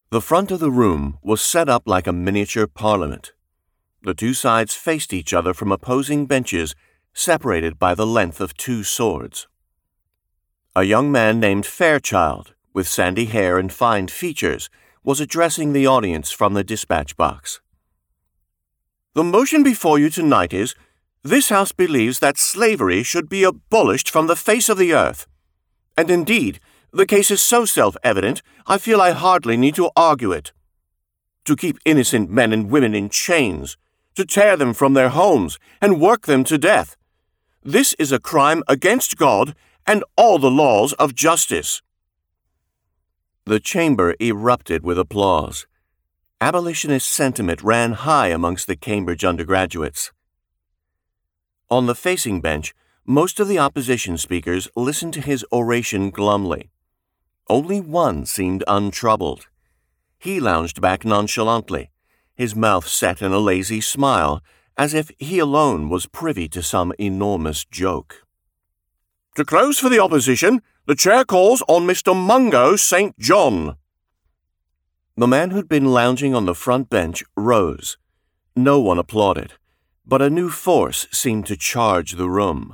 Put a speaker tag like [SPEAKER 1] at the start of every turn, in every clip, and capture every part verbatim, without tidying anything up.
[SPEAKER 1] The front of the room was set up like a miniature parliament. The two sides faced each other from opposing benches, separated by the length of two swords. A young man named Fairchild, with sandy hair and fine features, was addressing the audience from the dispatch box. The motion before you tonight is, this House believes that slavery should be abolished from the face of the earth. And indeed, the case is so self-evident, I feel I hardly need to argue it. To keep innocent men and women in chains, to tear them from their homes and work them to death, this is a crime against God and all the laws of justice. The chamber erupted with applause. Abolitionist sentiment ran high amongst the Cambridge undergraduates. On the facing bench, most of the opposition speakers listened to his oration glumly. Only one seemed untroubled. He lounged back nonchalantly, his mouth set in a lazy smile, as if he alone was privy to some enormous joke. To close for the opposition, the chair calls on Mister Mungo Saint John. The man who'd been lounging on the front bench rose. No one applauded, but a new force seemed to charge the room.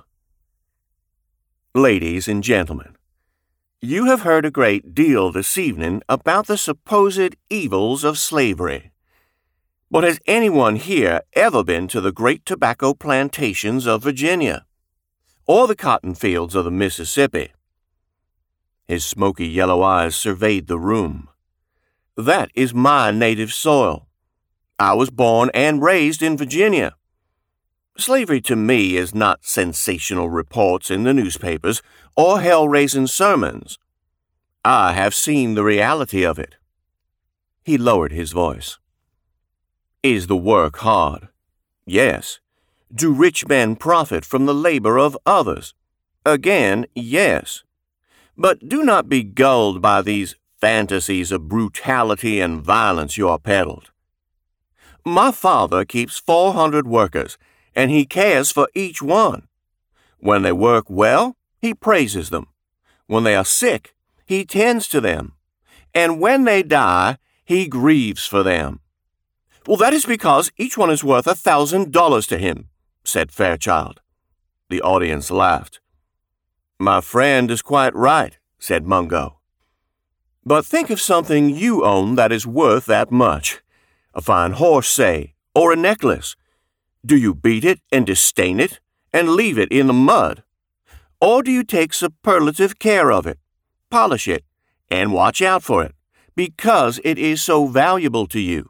[SPEAKER 1] Ladies and gentlemen, you have heard a great deal this evening about the supposed evils of slavery. But has anyone here ever been to the great tobacco plantations of Virginia, or the cotton fields of the Mississippi? His smoky yellow eyes surveyed the room. That is my native soil. I was born and raised in Virginia. Slavery to me is not sensational reports in the newspapers or hell-raising sermons. I have seen the reality of it. He lowered his voice. Is the work hard? Yes. Do rich men profit from the labor of others? Again, yes. But do not be gulled by these fantasies of brutality and violence you are peddled. My father keeps four hundred workers, and he cares for each one. When they work well, he praises them. When they are sick, he tends to them. And when they die, he grieves for them. Well, that is because each one is worth a thousand dollars to him, said Fairchild. The audience laughed. My friend is quite right, said Mungo. But think of something you own that is worth that much. A fine horse, say, or a necklace. Do you beat it and disdain it and leave it in the mud? Or do you take superlative care of it, polish it, and watch out for it, because it is so valuable to you?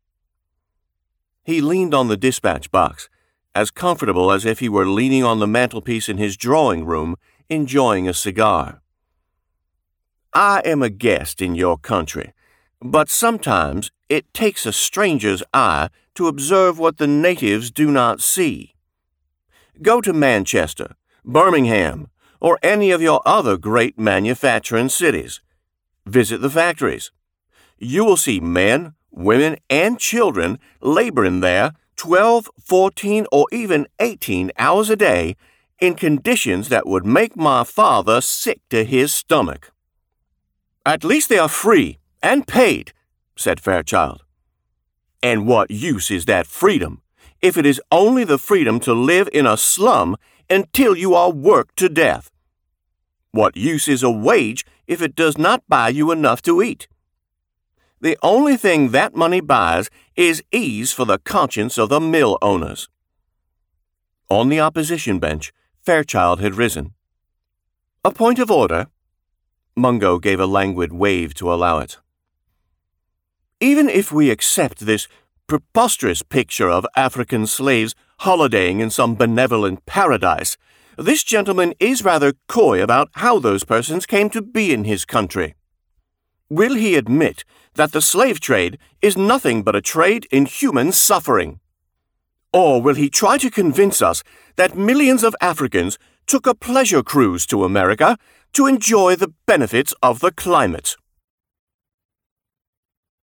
[SPEAKER 1] He leaned on the dispatch box, as comfortable as if he were leaning on the mantelpiece in his drawing room, enjoying a cigar. I am a guest in your country, but sometimes it takes a stranger's eye to observe what the natives do not see. Go to Manchester, Birmingham, or any of your other great manufacturing cities. Visit the factories. You will see men, women, and children laboring there twelve, fourteen, or even eighteen hours a day in conditions that would make my father sick to his stomach. At least they are free and paid, said Fairchild. And what use is that freedom, if it is only the freedom to live in a slum until you are worked to death? What use is a wage if it does not buy you enough to eat? The only thing that money buys is ease for the conscience of the mill owners. On the opposition bench, Fairchild had risen. A point of order? Mungo gave a languid wave to allow it. Even if we accept this preposterous picture of African slaves holidaying in some benevolent paradise, this gentleman is rather coy about how those persons came to be in his country. Will he admit that the slave trade is nothing but a trade in human suffering? Or will he try to convince us that millions of Africans took a pleasure cruise to America to enjoy the benefits of the climate?